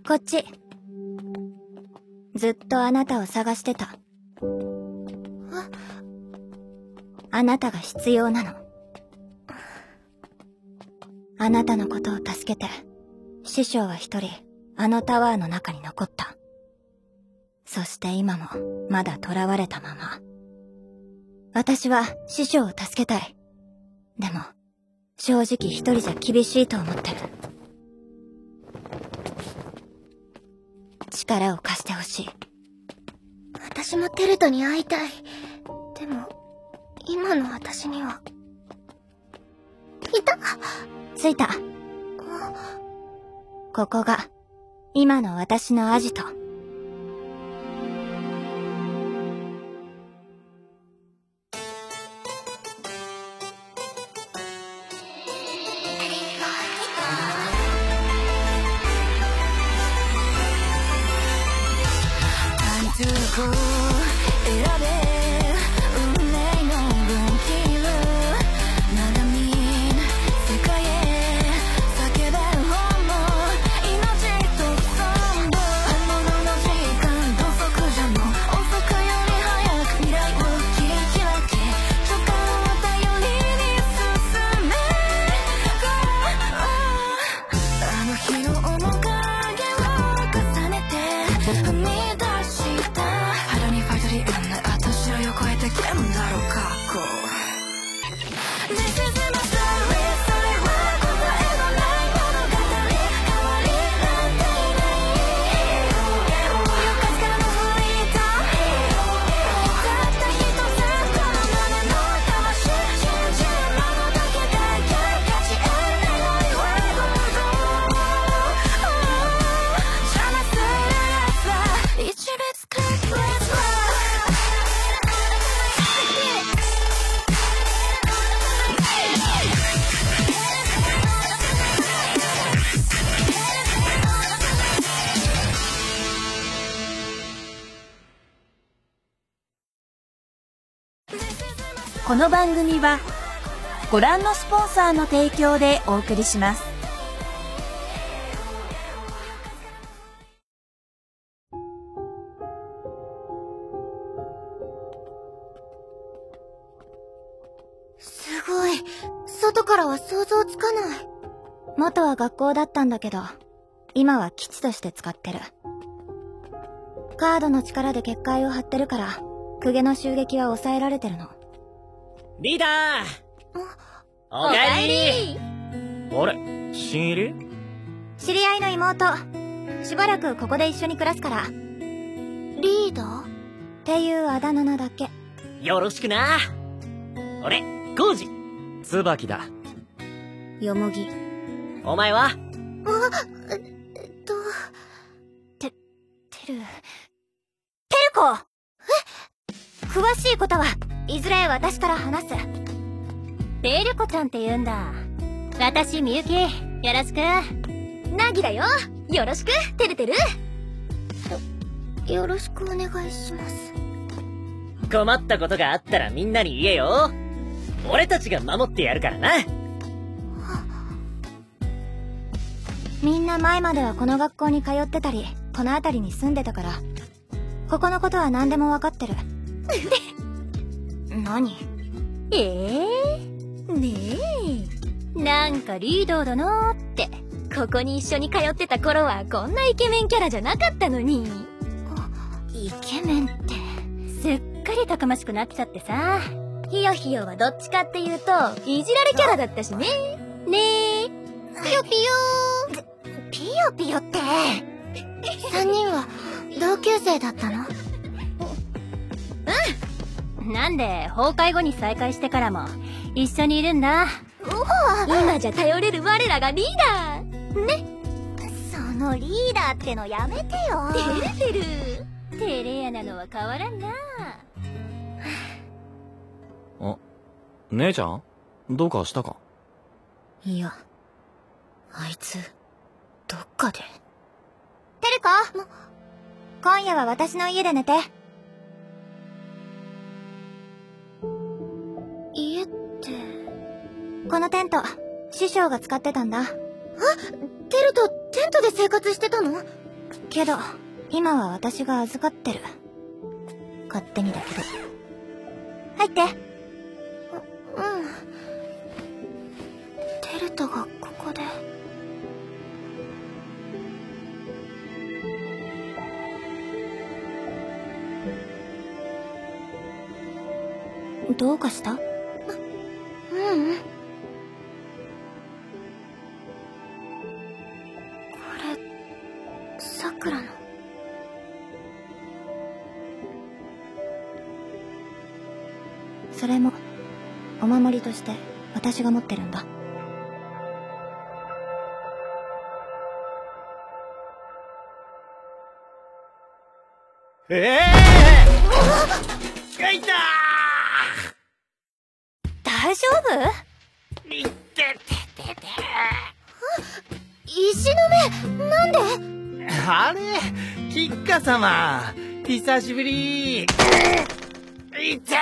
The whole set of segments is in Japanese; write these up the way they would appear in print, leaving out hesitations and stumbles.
こっち。ずっとあなたを探してた。あなたが必要なの。あなたのことを助けて、師匠は一人、あのタワーの中に残った。そして今も、まだ囚われたまま。私は師匠を助けたい。でも、正直一人じゃ厳しいと思ってる。力を貸してほしい。 私もテルトに会いたい。でも、今の私には。いた！ 着いた。ここが、今の私のアジト。 この番組はご覧のスポンサーの提供でお送りします。 すごい。外からは想像つかない。 元は学校だったんだけど、今は基地として使ってる。カードの力で結界を張ってるから、公家の襲撃は抑えられてるの。 リーダー！おかえり！あれ、新入り？ 知り合いの妹。しばらくここで一緒に暮らすから。 リーダー？ っていうあだ名なだけ。 よろしくな。俺、コウジ。 椿だ。 よもぎ。 お前は？ てる子！詳しいことはいずれ私から話す。 てるこちゃんって言うんだ。私みゆき、よろしく。 なぎだよ。よろしく、てるてる。よろしくお願いします。 困ったことがあったらみんなに言えよ。俺たちが守ってやるからな。 みんな前まではこの学校に通ってたり、この辺りに住んでたから、ここのことは何でもわかってる。何？ ねえ。なんかリーダーだなーって。ここに一緒に通ってた頃はこんなイケメンキャラじゃなかったのに。 イケメンって。 すっかりたくましくなっちゃってさ。ひよひよはどっちかっていうと、いじられキャラだったしね。ねえ。 ぴよぴよー。ぴよぴよって。3人は同級生だったの？ なんで崩壊後に再会してからも一緒にいるんだ。今じゃ頼れる我らがリーダーね。 そのリーダーってのやめてよ。 てる照れ屋なのは変わらんな。 あ、姉ちゃんどうかしたか？ いや、あいつどっかで。てる子、今夜は私の家で寝て。 家って。 このテント、師匠が使ってたんだ。 テルとテントで生活してたの？ けど今は私が預かってる。勝手にだけど。入って。 テルトがここで。 どうかした？ これさくらの。 それもお守りとして私が持ってるんだ。 いた大丈夫？ いってててて。 石の目、なんで？ あれ、キッカ様、久しぶり。いてててて。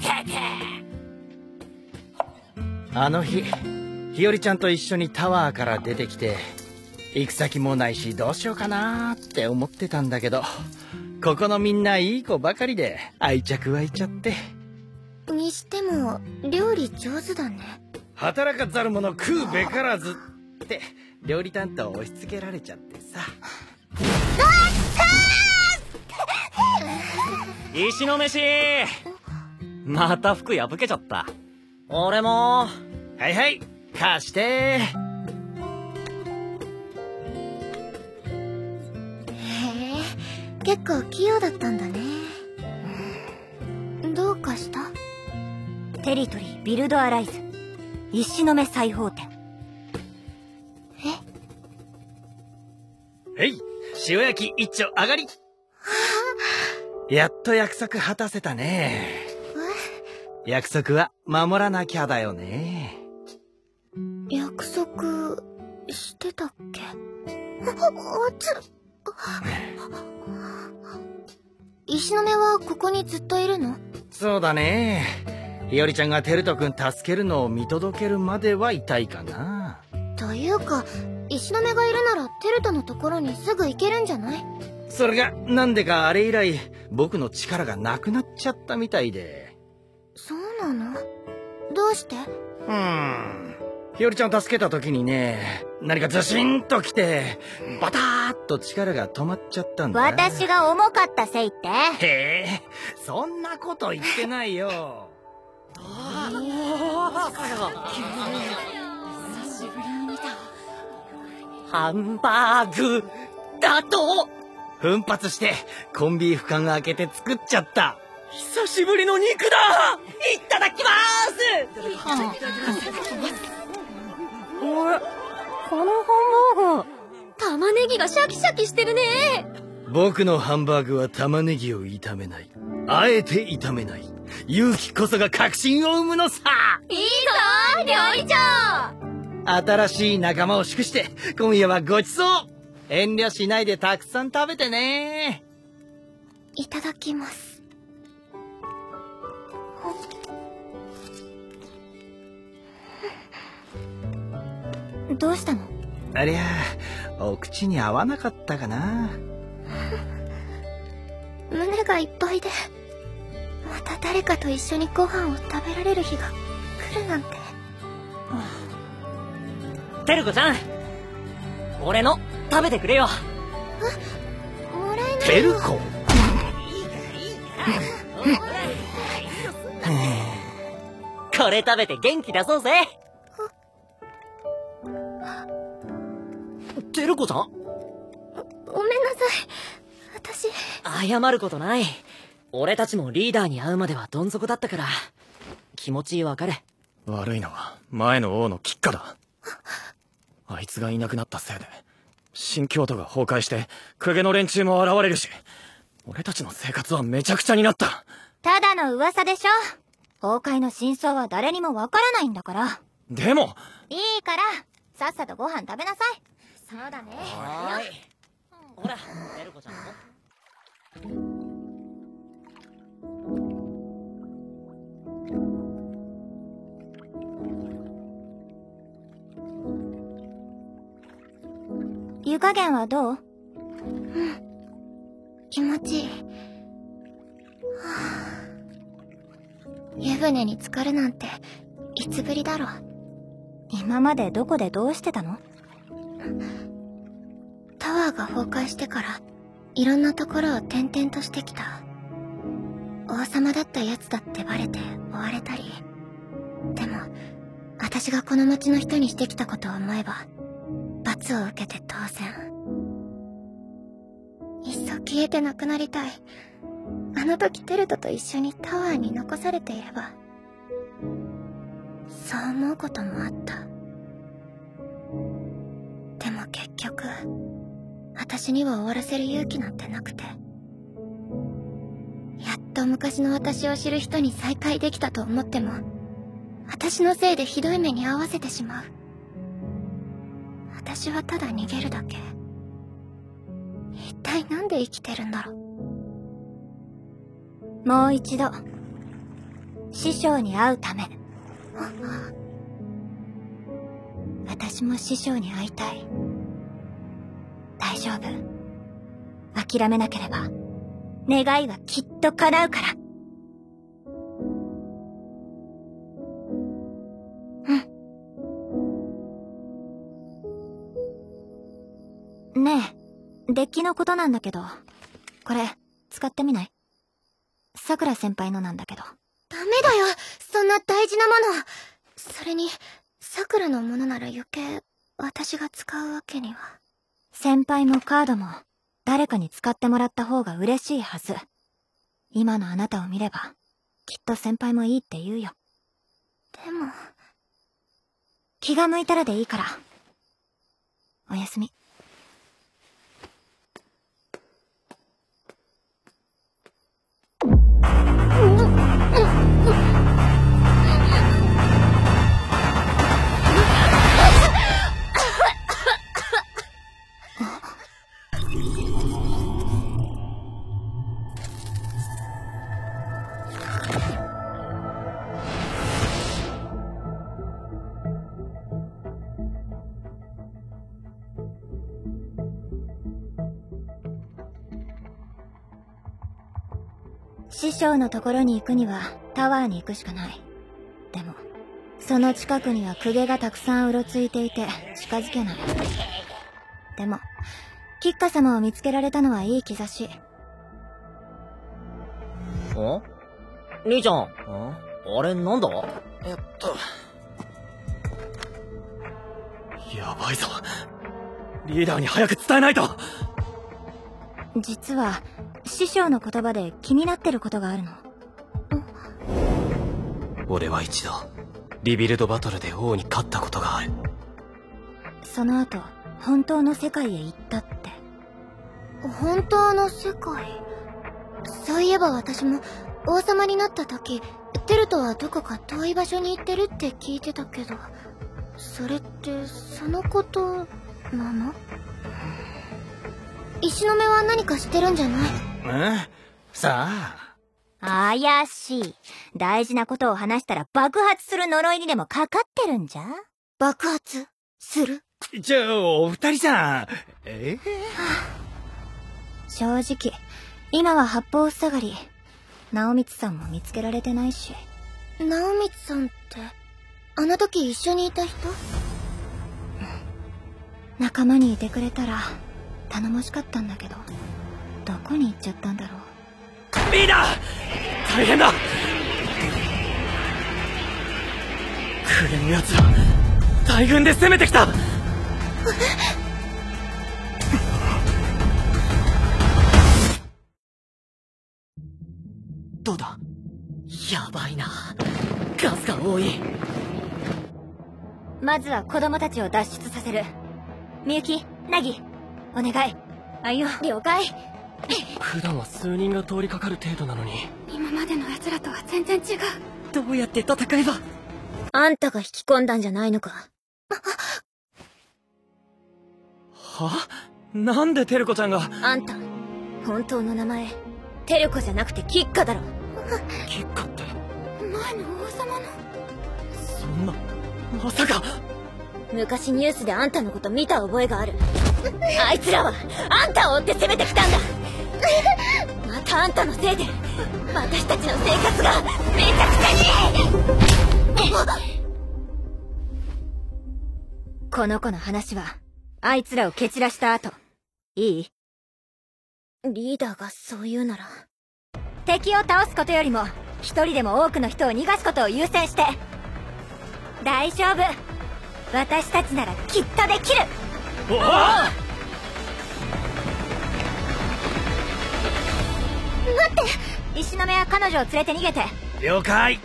あの日、日和ちゃんと一緒にタワーから出てきて、行く先もないしどうしようかなーって思ってたんだけど、ここのみんないい子ばかりで愛着湧いちゃって。 にしても料理上手だね。 働かざる者食うべからずって料理担当押し付けられちゃってさ。 石の飯。また服破けちゃった。 俺も。はいはい、貸して。 結構器用だったんだね。どうかした？ テリトリービルドアライズ石の目裁縫店。 えい、塩焼き一丁上がり。やっと約束果たせたね。約束は守らなきゃだよね。 約束してたっけ？石の目はここにずっといるの？ そうだね。日和ちゃんがテルト君助けるのを見届けるまではいたいかな。 というか、石の目がいるならテルトのところにすぐ行けるんじゃない？ それがなんでかあれ以来僕の力がなくなっちゃったみたいで。 そうなの？どうして？ 日和ちゃんを助けた時にね、何かズシンと来てバターッと力が止まっちゃったんだ。 私が重かったせいって？ へえ、そんなこと言ってないよ。 ハンバーグだと？ 奮発してコンビーフ缶開けて作っちゃった。 久しぶりの肉だ。いただきまーす。 このハンバーガー、玉ねぎがシャキシャキしてるね。 僕のハンバーグは玉ねぎを炒めない。あえて炒めない。勇気こそが革新を生むのさ。 いいぞ料理長。 新しい仲間を祝して今夜はごちそう。遠慮しないでたくさん食べてね。 いただきます。 どうしたの？ ありゃあ、お口に合わなかったかな。 胸がいっぱいで、また誰かと一緒にご飯を食べられる日が来るなんて。 テルコちゃん、俺の食べてくれよ。 もらえないよ。 テルコ。 これ食べて元気出そうぜ。テルコちゃん？ ごめんなさい。私。 謝ることない。俺たちもリーダーに会うまではどん底だったから、気持ちわかる。 悪いのは前の王の吉花だ。あいつがいなくなったせいで新京都が崩壊して公家の連中も現れるし、俺たちの生活はめちゃくちゃになった。 ただの噂でしょ。崩壊の真相は誰にもわからないんだから。 でもいいからさっさとご飯食べなさい。 そうだね。 はーい。ほら、テルコちゃんも。 湯加減はどう？ 気持ちいい。湯船に浸かるなんていつぶりだろう。 今までどこでどうしてたの？ タワーが崩壊してからいろんなところを転々としてきた。王様だったやつだってバレて追われたり。でも私がこの町の人にしてきたことを思えば罰を受けて当然。いっそ消えてなくなりたい。あの時テルトと一緒にタワーに残されていれば。そう思うこともあった。でも結局私には終わらせる勇気なんてなくて、やっと昔の私を知る人に再会できたと思っても私のせいでひどい目に遭わせてしまう。私はただ逃げるだけ。一体なんで生きてるんだろう。 もう一度師匠に会うため。私も師匠に会いたい。大丈夫。諦めなければ願いはきっと叶うから。ねえ、デッキのことなんだけど、これ使ってみない？さくら先輩のなんだけど。 ダメだよ、そんな大事なもの。それにさくらのものなら余計私が使うわけには。 先輩もカードも誰かに使ってもらった方が嬉しいはず。今のあなたを見ればきっと先輩もいいって言うよ。 でも気が向いたらでいいから。おやすみ。師匠のところに行くにはタワーに行くしかない。でもその近くには公家がたくさんうろついていて近づけない。でもキッカ様を見つけられたのはいい兆し。 兄ちゃん、あれなんだ？ やばいぞ。リーダーに早く伝えないと。 実は師匠の言葉で気になってることがあるの。 俺は一度リビルドバトルで王に勝ったことがある。 その後本当の世界へ行ったって。 本当の世界？そういえば私も王様になった時テルトはどこか遠い場所に行ってるって聞いてたけど、それってそのことなの？石の目は何かしてるんじゃない？ さあ。 怪しい。大事なことを話したら爆発する呪いにでもかかってるんじゃ？ 爆発する？ じゃあお二人さん。 正直今は八方塞がり。直光さんも見つけられてないし。 直光さんってあの時一緒にいた人？ 仲間にいてくれたら頼もしかったんだけど、どこに行っちゃったんだろう。 リーダー大変だ。公家のやつら大軍で攻めてきた。どうだ？ やばいな、数が多い。 まずは子供たちを脱出させる。みゆき、なぎ、お願い。あいよ、了解。 普段は数人が通りかかる程度なのに、 今までの奴らとは全然違う。 どうやって戦えば？ あんたが引き込んだんじゃないのか？ は？なんでテルコちゃんが。 あんた本当の名前テルコじゃなくてキッカだろ。 キッカって前の王様の。 そんな、まさか。 昔ニュースであんたのこと見た覚えがある。あいつらはあんたを追って攻めてきたんだ。またあんたのせいで私たちの生活がめちゃくちゃに。 この子の話はあいつらを蹴散らした後。いい？ リーダーがそう言うなら。 敵を倒すことよりも一人でも多くの人を逃がすことを優先して。大丈夫、私たちならきっとできる。 おお！ 待って、 石の目は彼女を連れて逃げて。 了解。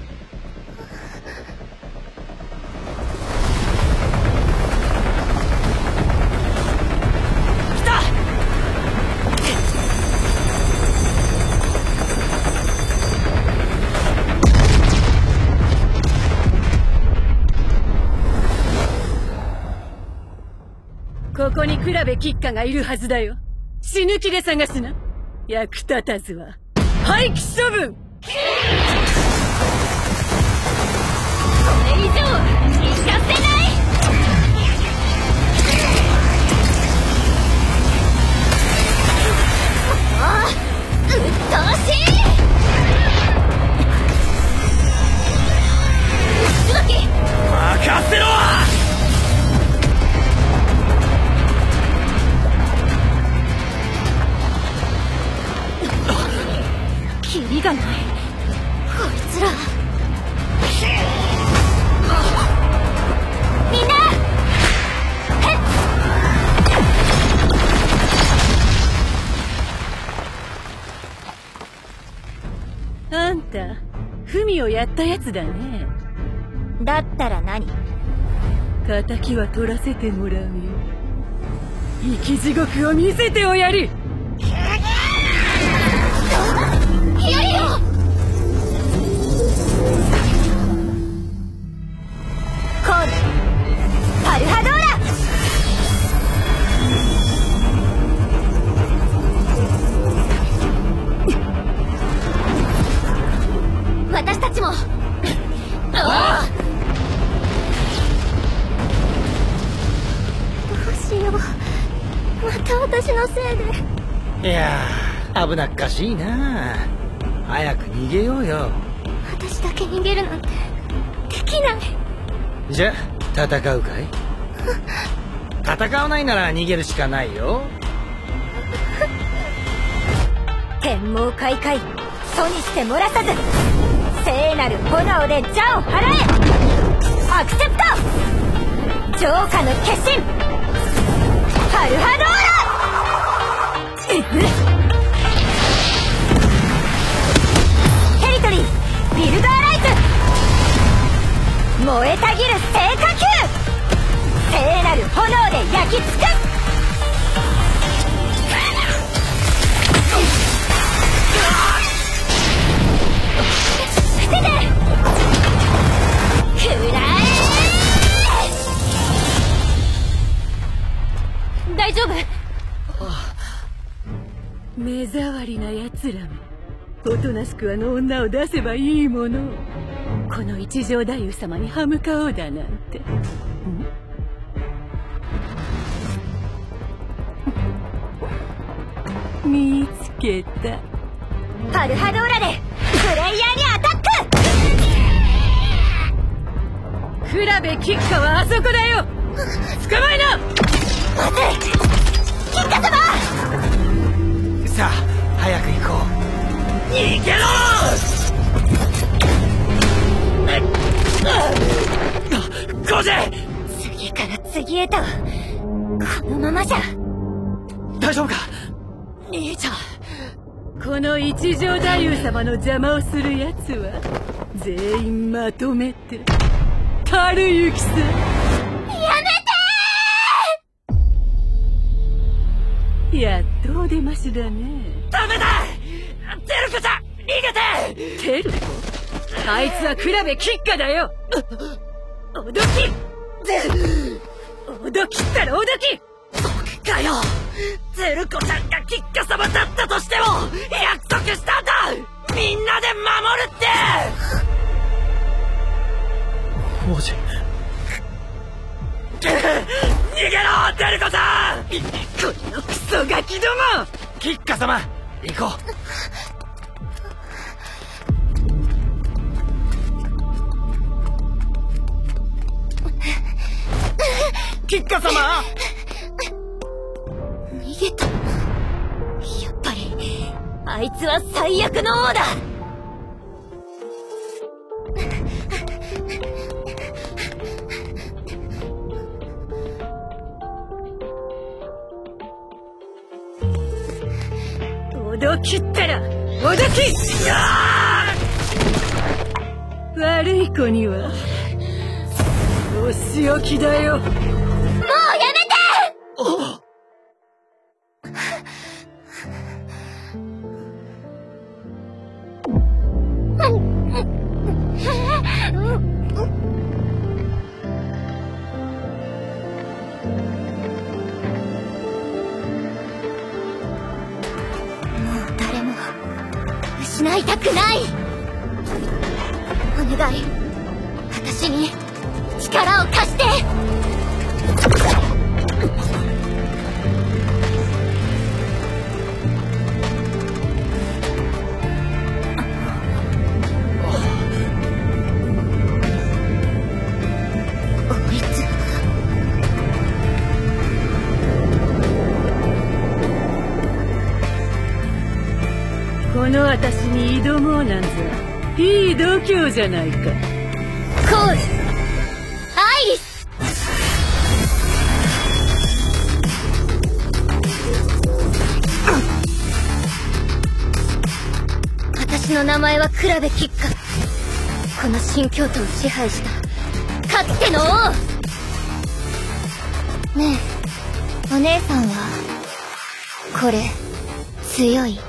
ここにクラベキッカがいるはずだよ。死ぬ気で探すな。役立たずは廃棄処分。これ以上行かせない。うっとうしい。 任せろ。 キリがない。こいつら。みんなあんたフミをやったやつだね。 だったら何？ 敵は取らせてもらうよ。生き地獄を見せておやり。 ヒヨリよ。 コールパルハドーラ。 私たちも。 どうしよう、また私のせいで。 いやー、危なっかしいな。早く逃げようよ。 私だけ逃げるなんてできない。 じゃあ戦うかい？戦わないなら逃げるしかないよ。 天網開会、楚にして漏らさず、聖なる炎で邪を払え。アクセプト。浄化の決心、パルハドーラ。テリトリービルダーライズ、燃えたぎる聖火球、聖なる炎で焼き尽くす。伏せてくらえ。 大丈夫？ 目障りな奴らもおとなしくあの女を出せばいいものを、この一条太夫様に歯向かおうだなんて。見つけた。 パルハドーラでプレイヤーにアタック。 クラベキッカはあそこだよ。捕まえな。 まずい、キッカ様。 さあ早く行こう。逃げろ。ゴジェ。 次から次へとこのままじゃ。 大丈夫か兄ちゃん。この一条太夫様の邪魔をする奴は全員まとめて樽行きさ。 やめてやっとお出ましだね。 ダメだ。テルコちゃん逃げて。 テルコ？あいつはクラベキッカだよ。おどきったらおどき。 僕かよ。テルコちゃんがキッカ様だったとしても約束したんだ。みんなで守るって。王子逃げろデルコさん。 このクソガキども。 キッカ様行こう。キッカ様。 逃げた。やっぱりあいつは最悪の王だ。 おどきったらおどき。悪い子にはお仕置きだよ。 もうやめて。失いたくない。お願い、私に力を貸して。 この私に挑もうなんざいい度胸じゃないか。コールアイリス。私の名前はクラベキッカ。この新京都を支配したかつての王。ねえ、お姉さんはこれ強い？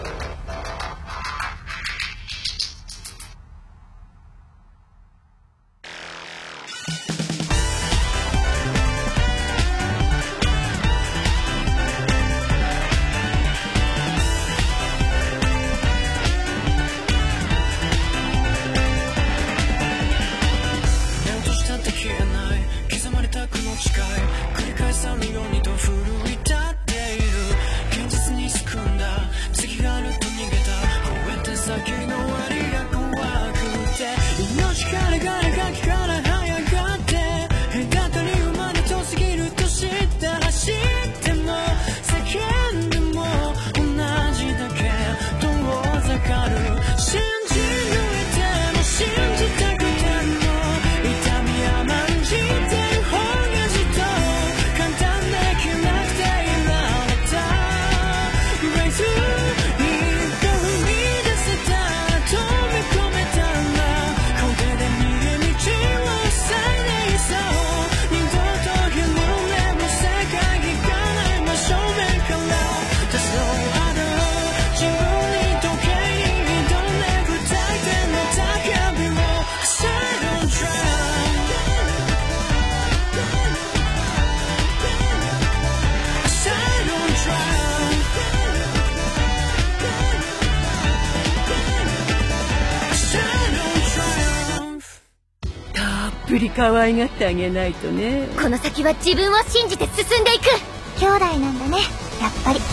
ぷり可愛がってあげないとね。 この先は自分を信じて進んでいく。兄弟なんだね、やっぱり。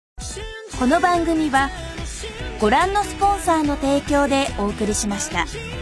この番組はご覧のスポンサーの提供でお送りしました。